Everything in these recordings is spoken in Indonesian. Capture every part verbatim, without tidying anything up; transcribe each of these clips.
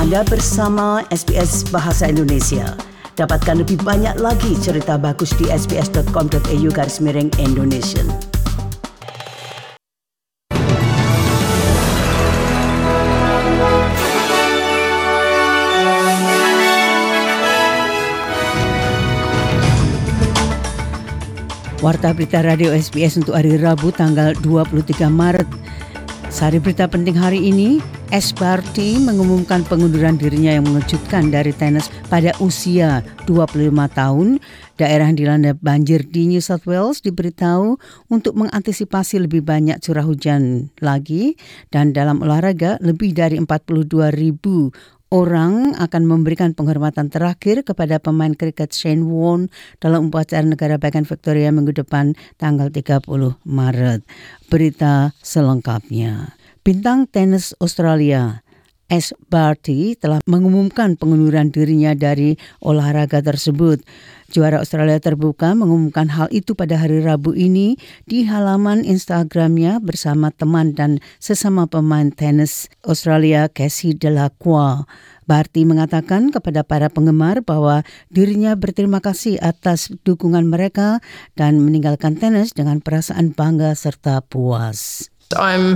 Anda bersama S B S Bahasa Indonesia. Dapatkan lebih banyak lagi cerita bagus di sbs.com.au garis miring Indonesian. Warta Berita Radio S B S untuk hari Rabu tanggal dua puluh tiga Maret. Sari berita penting hari ini, Ash Barty mengumumkan pengunduran dirinya yang mengejutkan dari tenis pada usia dua puluh lima tahun. Daerah yang dilanda banjir di New South Wales diberitahu untuk mengantisipasi lebih banyak curah hujan lagi. Dan dalam olahraga, lebih dari empat puluh dua ribu orang akan memberikan penghormatan terakhir kepada pemain kriket Shane Warne dalam upacara negara bagian Victoria minggu depan tanggal tiga puluh Maret. Berita selengkapnya. Bintang tenis Australia Ash Barty telah mengumumkan pengunduran dirinya dari olahraga tersebut. Juara Australia terbuka mengumumkan hal itu pada hari Rabu ini di halaman Instagramnya bersama teman dan sesama pemain tenis Australia Casey Delacroix. Barty mengatakan kepada para penggemar bahwa dirinya berterima kasih atas dukungan mereka dan meninggalkan tenis dengan perasaan bangga serta puas. I'm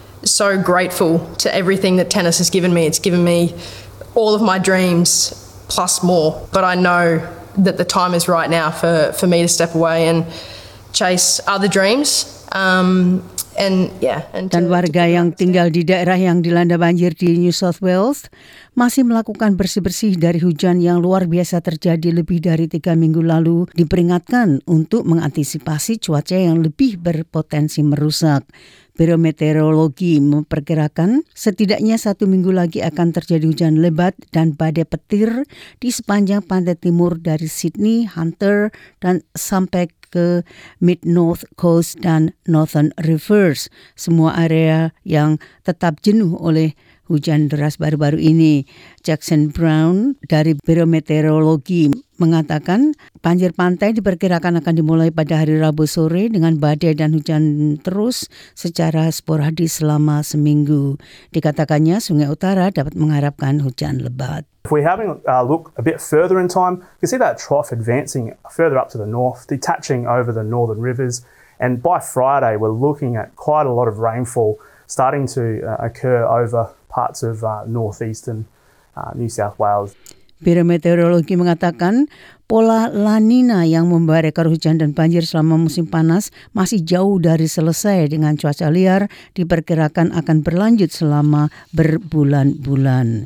so grateful to everything that tennis has given me. It's given me all of my dreams plus more. But I know that the time is right now for, for me to step away and chase other dreams. Um, and yeah. And Dan to, warga to yang tinggal di daerah yang dilanda banjir di New South Wales masih melakukan bersih-bersih dari hujan yang luar biasa terjadi lebih dari tiga minggu lalu, diperingatkan untuk mengantisipasi cuaca yang lebih berpotensi merusak. Biro Meteorologi memperkirakan setidaknya satu minggu lagi akan terjadi hujan lebat dan badai petir di sepanjang pantai timur dari Sydney, Hunter, dan sampai ke Mid-North Coast dan Northern Rivers. Semua area yang tetap jenuh oleh hujan deras baru-baru ini. Jackson Brown dari Biro Meteorologi mengatakan banjir pantai diperkirakan akan dimulai pada hari Rabu sore dengan badai dan hujan terus secara sporadis selama seminggu. Dikatakannya Sungai Utara dapat mengharapkan hujan lebat. If we're having a look a bit further in time, you can see that trough advancing further up to the north, detaching over the northern rivers. And by Friday, we're looking at quite a lot of rainfall starting to uh, occur over parts of uh, northeastern uh, New South Wales. Biro Meteorologi mengatakan pola La Nina yang membawa rekor hujan dan banjir selama musim panas masih jauh dari selesai dengan cuaca liar diperkirakan akan berlanjut selama berbulan-bulan.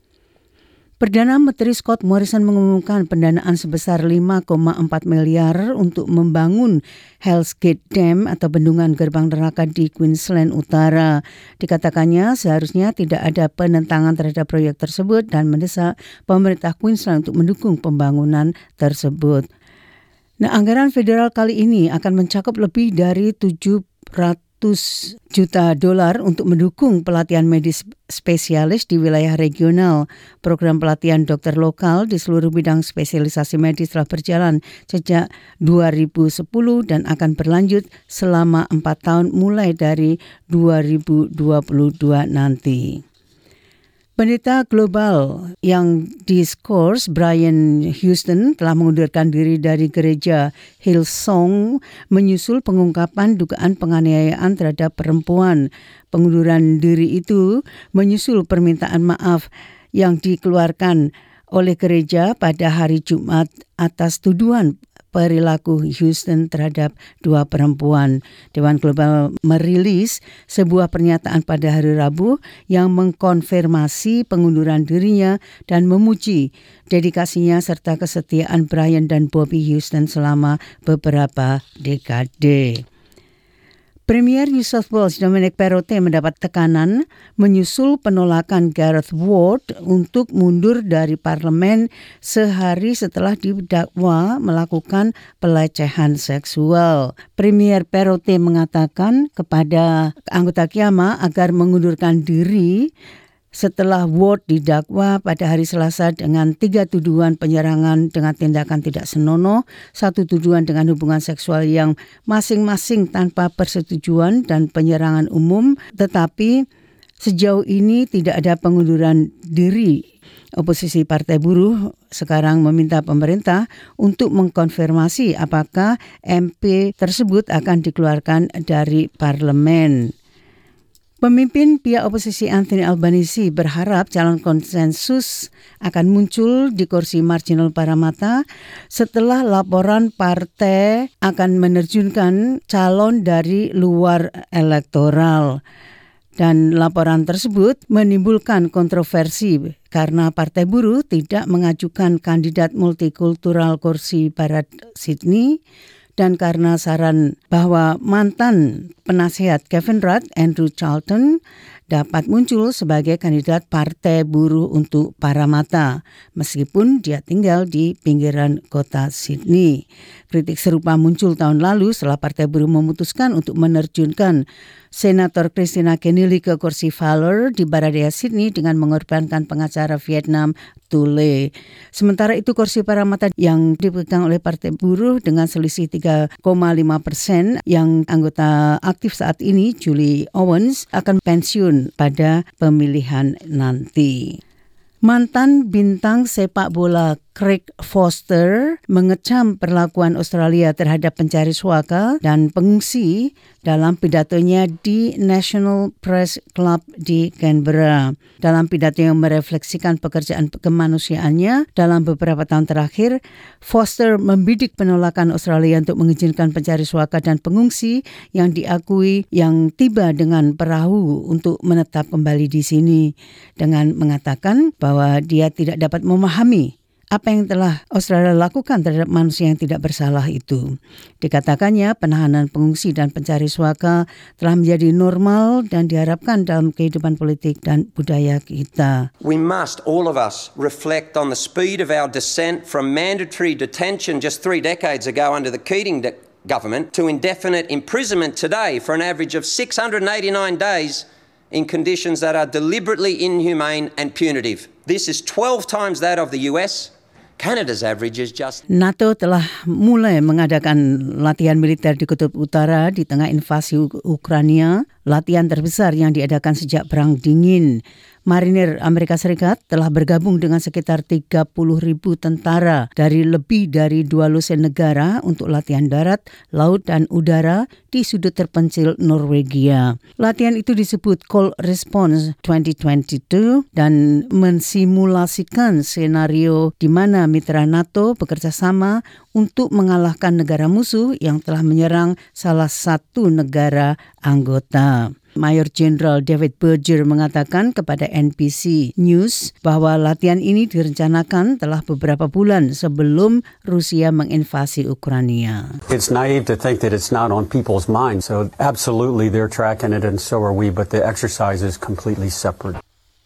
Perdana Menteri Scott Morrison mengumumkan pendanaan sebesar lima koma empat miliar untuk membangun Hell's Gate Dam atau bendungan gerbang neraka di Queensland Utara. Dikatakannya seharusnya tidak ada penentangan terhadap proyek tersebut dan mendesak pemerintah Queensland untuk mendukung pembangunan tersebut. Nah, anggaran federal kali ini akan mencakup lebih dari tujuh ratus juta dolar untuk mendukung pelatihan medis spesialis di wilayah regional. Program pelatihan dokter lokal di seluruh bidang spesialisasi medis telah berjalan sejak dua ribu sepuluh dan akan berlanjut selama empat tahun mulai dari dua ribu dua puluh dua nanti. Pendeta global yang diskors Brian Houston telah mengundurkan diri dari gereja Hillsong menyusul pengungkapan dugaan penganiayaan terhadap perempuan. Pengunduran diri itu menyusul permintaan maaf yang dikeluarkan oleh gereja pada hari Jumat atas tuduhan perilaku Houston terhadap dua perempuan. Dewan Global merilis sebuah pernyataan pada hari Rabu yang mengkonfirmasi pengunduran dirinya dan memuji dedikasinya serta kesetiaan Brian dan Bobby Houston selama beberapa dekade. Premier New South Wales Dominic Perrottet mendapat tekanan menyusul penolakan Gareth Ward untuk mundur dari parlemen sehari setelah didakwa melakukan pelecehan seksual. Premier Perrottet mengatakan kepada anggota Kiama agar mengundurkan diri setelah Ward didakwa pada hari Selasa dengan tiga tuduhan penyerangan dengan tindakan tidak senonoh, satu tuduhan dengan hubungan seksual yang masing-masing tanpa persetujuan dan penyerangan umum, tetapi Sejauh ini tidak ada pengunduran diri. Oposisi Partai Buruh sekarang meminta pemerintah untuk mengkonfirmasi apakah M P tersebut akan dikeluarkan dari parlemen. Pemimpin pihak oposisi Anthony Albanese berharap calon konsensus akan muncul di kursi marginal Parramatta setelah laporan partai akan menerjunkan calon dari luar elektoral. Dan laporan tersebut menimbulkan kontroversi karena Partai Buruh tidak mengajukan kandidat multikultural kursi Barat Sydney dan karena saran bahwa mantan penasihat Kevin Rudd, Andrew Charlton, dapat muncul sebagai kandidat Partai Buruh untuk Parramatta meskipun dia tinggal di pinggiran kota Sydney. Kritik serupa muncul tahun lalu setelah Partai Buruh memutuskan untuk menerjunkan Senator Christina Keneally ke kursi Fowler di Baradaya Sydney dengan mengorbankan pengacara Vietnam Tule. Sementara itu kursi Parramatta yang dipegang oleh Partai Buruh dengan selisih tiga koma lima persen yang anggota aktif saat ini Julie Owens akan pensiun pada pemilihan nanti. Mantan bintang sepak bola Craig Foster mengecam perlakuan Australia terhadap pencari suaka dan pengungsi dalam pidatonya di National Press Club di Canberra. Dalam pidato yang merefleksikan pekerjaan kemanusiaannya dalam beberapa tahun terakhir, Foster membidik penolakan Australia untuk mengizinkan pencari suaka dan pengungsi yang diakui yang tiba dengan perahu untuk menetap kembali di sini, dengan mengatakan bahwa dia tidak dapat memahami apa yang telah Australia lakukan terhadap manusia yang tidak bersalah itu. Dikatakannya penahanan pengungsi dan pencari suaka telah menjadi normal dan diharapkan dalam kehidupan politik dan budaya kita. We must, all of us, reflect on the speed of our descent from mandatory detention just three decades ago under the Keating de- government to indefinite imprisonment today for an average of six hundred eighty-nine days in conditions that are deliberately inhumane and punitive. This is twelve times that of the U S. Canada's average is just... NATO telah mulai mengadakan latihan militer di Kutub Utara di tengah invasi Ukraina, latihan terbesar yang diadakan sejak Perang Dingin. Marinir Amerika Serikat telah bergabung dengan sekitar tiga puluh ribu tentara dari lebih dari dua lusin negara untuk latihan darat, laut, dan udara di sudut terpencil Norwegia. Latihan itu disebut Cold Response dua ribu dua puluh dua dan mensimulasikan senario di mana mitra NATO bekerja sama untuk mengalahkan negara musuh yang telah menyerang salah satu negara anggota. Mayor Jenderal David Berger mengatakan kepada N B C News bahwa latihan ini direncanakan telah beberapa bulan sebelum Rusia menginvasi Ukraina. It's naive to think that it's not on people's minds, so absolutely they're tracking it and so are we, but the exercise is completely separate.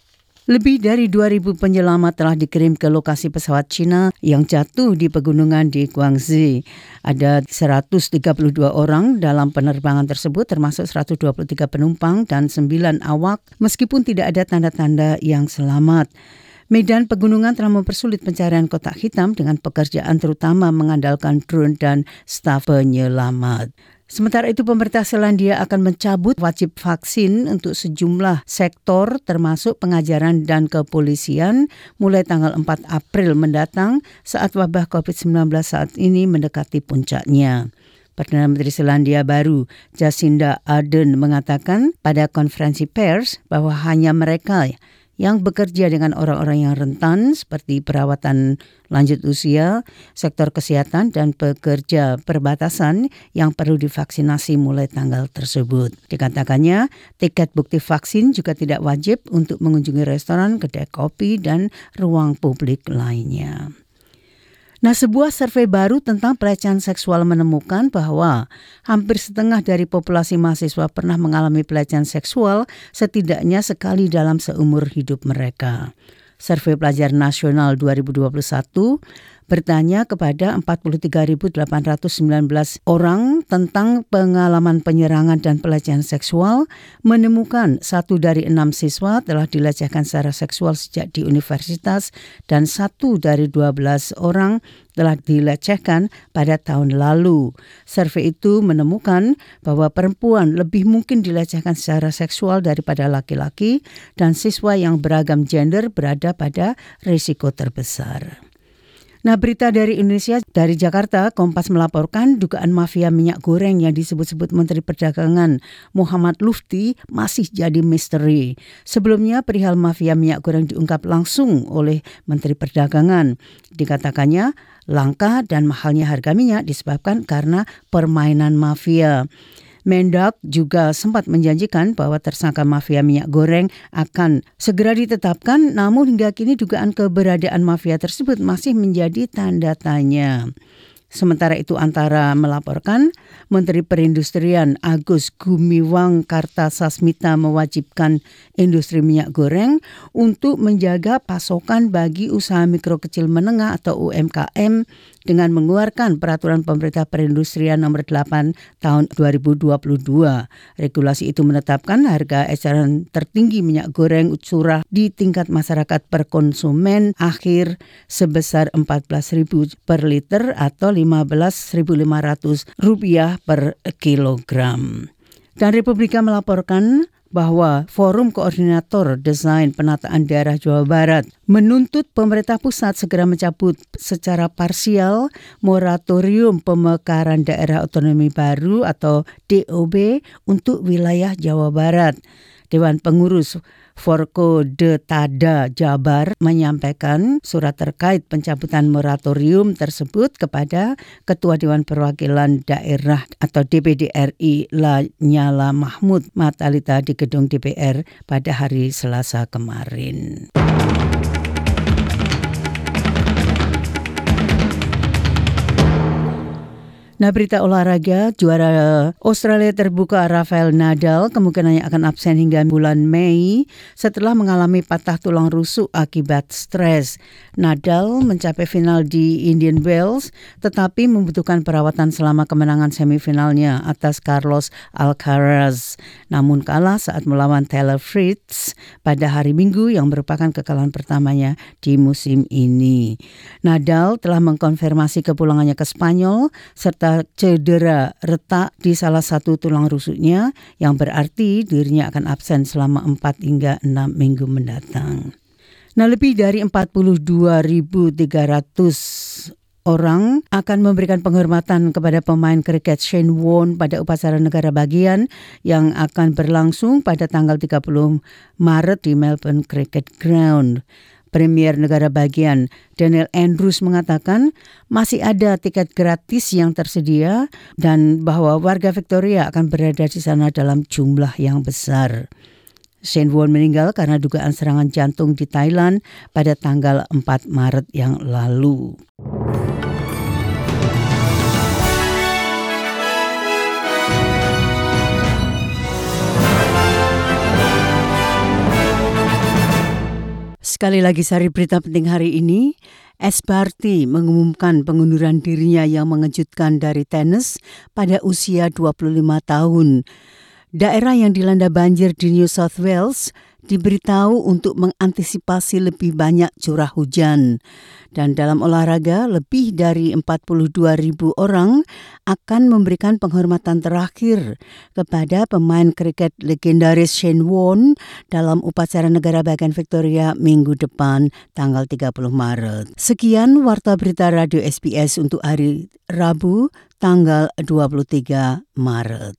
Lebih dari dua ribu penyelamat telah dikirim ke lokasi pesawat Cina yang jatuh di pegunungan di Guangxi. Ada seratus tiga puluh dua orang dalam penerbangan tersebut, termasuk seratus dua puluh tiga penumpang dan sembilan awak, meskipun tidak ada tanda-tanda yang selamat. Medan pegunungan telah mempersulit pencarian kotak hitam dengan pekerjaan terutama mengandalkan drone dan staf penyelamat. Sementara itu, pemerintah Selandia akan mencabut wajib vaksin untuk sejumlah sektor termasuk pengajaran dan kepolisian mulai tanggal empat April mendatang saat wabah covid sembilan belas saat ini mendekati puncaknya. Perdana Menteri Selandia Baru Jacinda Ardern mengatakan pada konferensi pers bahwa hanya mereka yang bekerja dengan orang-orang yang rentan seperti perawatan lanjut usia, sektor kesehatan, dan pekerja perbatasan yang perlu divaksinasi mulai tanggal tersebut. Dikatakannya, tiket bukti vaksin juga tidak wajib untuk mengunjungi restoran, kedai kopi, dan ruang publik lainnya. Nah, sebuah survei baru tentang pelecehan seksual menemukan bahwa hampir setengah dari populasi mahasiswa pernah mengalami pelecehan seksual setidaknya sekali dalam seumur hidup mereka. Survei Pelajar Nasional dua ribu dua puluh satu bertanya kepada empat puluh tiga ribu delapan ratus sembilan belas orang tentang pengalaman penyerangan dan pelecehan seksual, menemukan satu dari enam siswa telah dilecehkan secara seksual sejak di universitas dan satu dari dua belas orang telah dilecehkan pada tahun lalu. Survei itu menemukan bahwa perempuan lebih mungkin dilecehkan secara seksual daripada laki-laki dan siswa yang beragam gender berada pada risiko terbesar. Nah, berita dari Indonesia, dari Jakarta, Kompas melaporkan dugaan mafia minyak goreng yang disebut-sebut Menteri Perdagangan Muhammad Lutfi masih jadi misteri. Sebelumnya, perihal mafia minyak goreng diungkap langsung oleh Menteri Perdagangan. Dikatakannya, langka dan mahalnya harga minyak disebabkan karena permainan mafia. Mendak juga sempat menjanjikan bahwa tersangka mafia minyak goreng akan segera ditetapkan, namun hingga kini dugaan keberadaan mafia tersebut masih menjadi tanda tanya. Sementara itu Antara melaporkan Menteri Perindustrian Agus Gumiwang Kartasasmita mewajibkan industri minyak goreng untuk menjaga pasokan bagi usaha mikro kecil menengah atau U M K M dengan mengeluarkan peraturan pemerintah perindustrian nomor delapan tahun dua ribu dua puluh dua. Regulasi itu menetapkan harga eceran tertinggi minyak goreng curah di tingkat masyarakat per konsumen akhir sebesar empat belas ribu per liter atau lima belas ribu lima ratus rupiah per kilogram. Dan Republika melaporkan bahwa Forum Koordinator Desain Penataan Daerah Jawa Barat menuntut pemerintah pusat segera mencabut secara parsial moratorium pemekaran daerah otonomi baru atau D O B untuk wilayah Jawa Barat. Dewan Pengurus Forkodetada Jabar menyampaikan surat terkait pencabutan moratorium tersebut kepada Ketua Dewan Perwakilan Daerah atau D P D R I Lanyala Mahmud Matalita di gedung D P R pada hari Selasa kemarin. Nah, berita olahraga, juara Australia terbuka Rafael Nadal kemungkinannya akan absen hingga bulan Mei setelah mengalami patah tulang rusuk akibat stres. Nadal mencapai final di Indian Wells tetapi membutuhkan perawatan selama kemenangan semifinalnya atas Carlos Alcaraz. Namun kalah saat melawan Taylor Fritz pada hari Minggu yang merupakan kekalahan pertamanya di musim ini. Nadal telah mengkonfirmasi kepulangannya ke Spanyol serta cedera retak di salah satu tulang rusuknya yang berarti dirinya akan absen selama empat hingga enam minggu mendatang. Nah, lebih dari empat puluh dua ribu tiga ratus orang akan memberikan penghormatan kepada pemain kriket Shane Warne pada upacara negara bagian yang akan berlangsung pada tanggal tiga puluh Maret di Melbourne Cricket Ground. Premier negara bagian Daniel Andrews mengatakan masih ada tiket gratis yang tersedia dan bahwa warga Victoria akan berada di sana dalam jumlah yang besar. Shane Warne meninggal karena dugaan serangan jantung di Thailand pada tanggal empat Maret yang lalu. Sekali lagi sari berita penting hari ini, S. Barty mengumumkan pengunduran dirinya yang mengejutkan dari tenis pada usia dua puluh lima tahun. Daerah yang dilanda banjir di New South Wales diberitahu untuk mengantisipasi lebih banyak curah hujan. Dan dalam olahraga, lebih dari empat puluh dua ribu orang akan memberikan penghormatan terakhir kepada pemain kriket legendaris Shane Warne dalam upacara negara bagian Victoria minggu depan tanggal tiga puluh Maret. Sekian Warta Berita Radio S B S untuk hari Rabu tanggal dua puluh tiga Maret.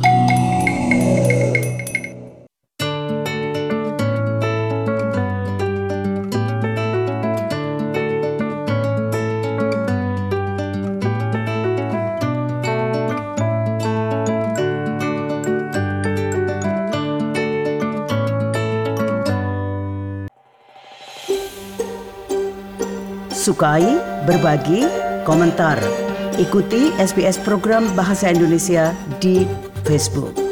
Sukai, berbagi, komentar. Ikuti S B S program Bahasa Indonesia di Facebook.